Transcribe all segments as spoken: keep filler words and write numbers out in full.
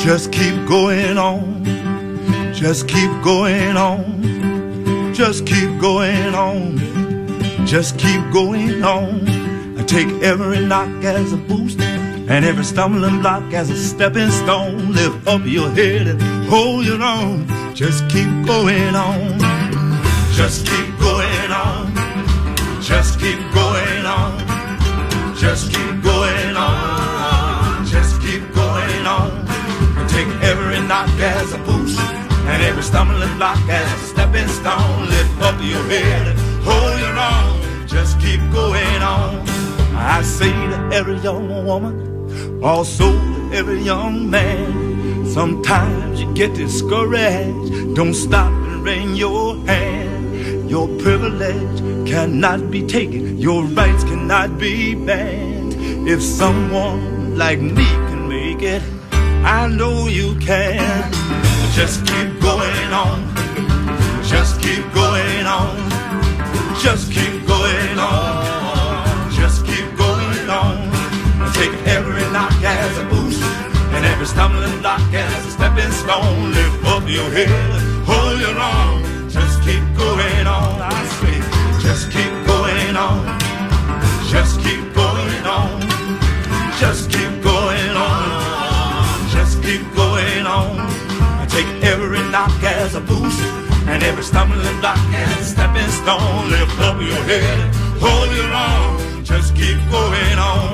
Just keep going on. Just keep going on. Just keep going on. Just keep going on. I take every knock as a boost and every stumbling block as a stepping stone. Lift up your head and hold your own. Just keep going on. Just keep going on. Just keep going on. Just keep going on. Just keep going on. Take every knock as a boost and every stumbling block as a stepping stone. Lift up your head and hold your own. Just keep going on. I say to every young woman, also to every young man, sometimes you get discouraged. Don't stop and wring your hand. Your privilege cannot be taken. Your rights cannot be banned. If someone like me can make it, I know you can. Just keep going on. Just keep going on. Just keep going on. Just keep going on. Take every knock as a boost and every stumbling block as a stepping stone. Lift up your head, hold your own. Just keep going on. I say, just keep going on. Just keep going on. Just keep going on. Just keep going on. Take every knock as a boost and every stumbling block as a stepping stone. Lift up your head, hold your own. Just keep going on.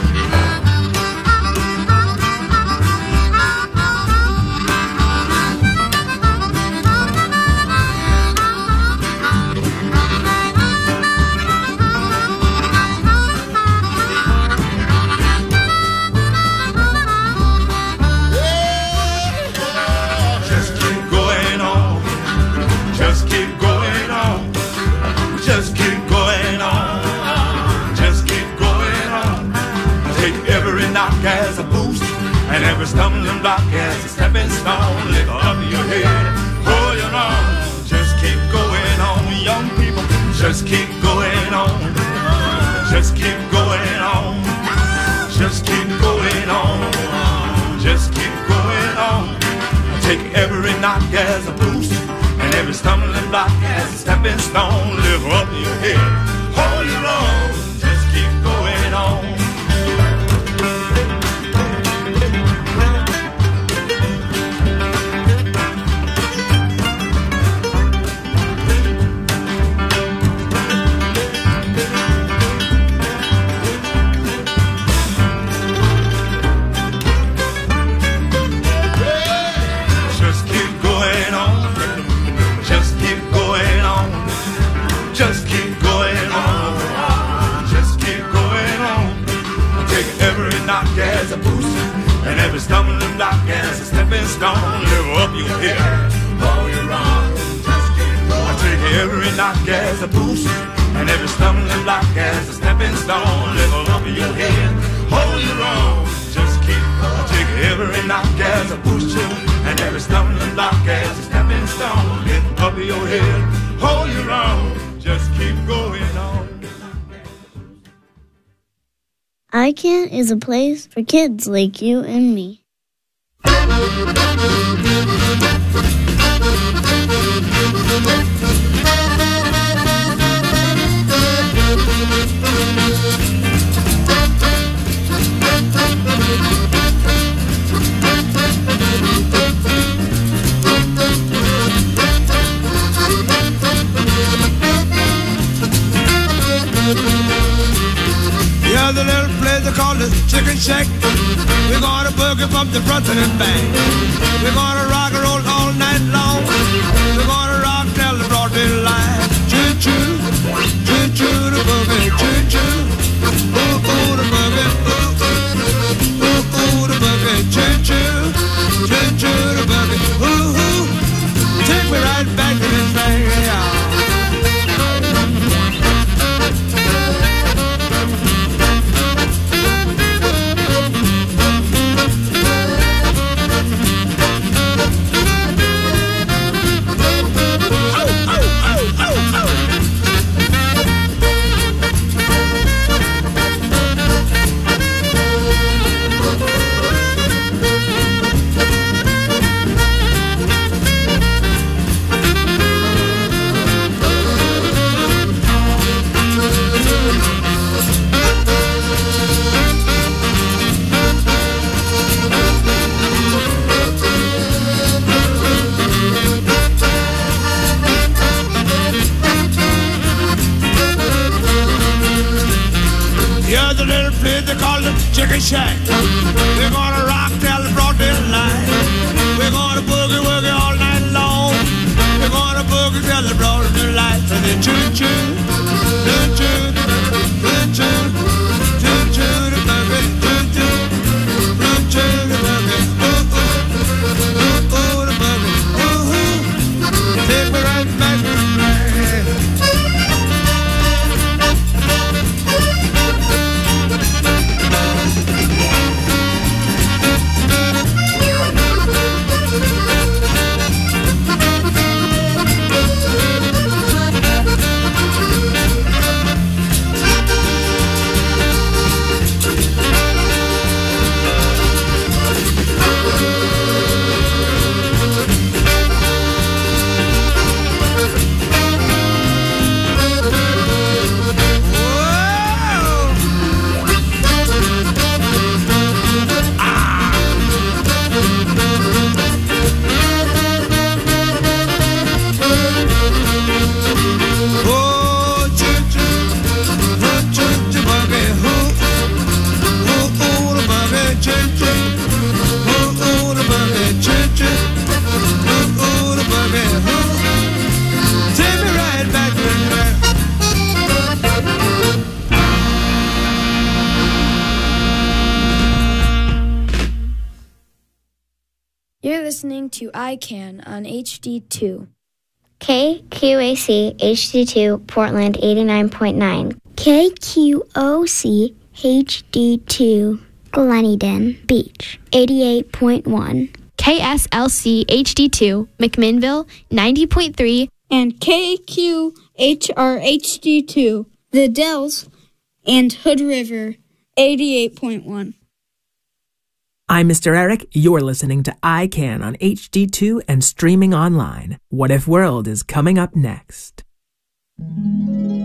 As a boost and every stumbling block as a stepping stone. Lift up your head, hold your own. Just keep going on, young people. Just keep going on. Just keep going on. Just keep going on. Just keep going on. Take every knock as a boost and every stumbling block as a stepping stone. Lift up your head, hold your own. Just keep going on. As a boost and every stumbling block as a stepping stone. Lift up your head, hold your own. Just keep going. I take every knock as a boost and every stumbling block as a stepping stone. Lift up your head, hold your own. Just keep going. I take every knock as a boost and every stumbling block as a stepping stone. Lift up your head, hold your own. Just keep going on. I CAN is a place for kids like you and me. Yeah, the little place they call the Chicken Shack. We're gonna boogie from the front to the back. We're gonna rock and roll all night long. We're gonna rock till the broad daylight. Choo choo, choo choo the boogie, choo choo. Ooh ooh the boogie, ooh ooh, ooh ooh the boogie, choo choo, choo choo the boogie, ooh ooh. Take me right back to this thing, yeah. a little place they call the Chicken Shack. We're gonna rock till the broad daylight. We're gonna boogie woogie all night long. We're gonna boogie till the broad daylight. So then choo choo, choo choo, choo choo, choo choo the boogie, choo choo, choo choo the boogie, ooh ooh, ooh ooh the boogie, ooh ooh. Take me right back to the listening to I Can on H D two. K Q A C H D two Portland eighty-nine point nine. K Q O C H D two Gleneden Beach eighty-eight point one. K S L C H D two McMinnville ninety point three. And K Q H R H D two The Dells and Hood River eighty-eight point one. I'm Mister Eric. You're listening to I Can on H D two and streaming online. What If World is coming up next.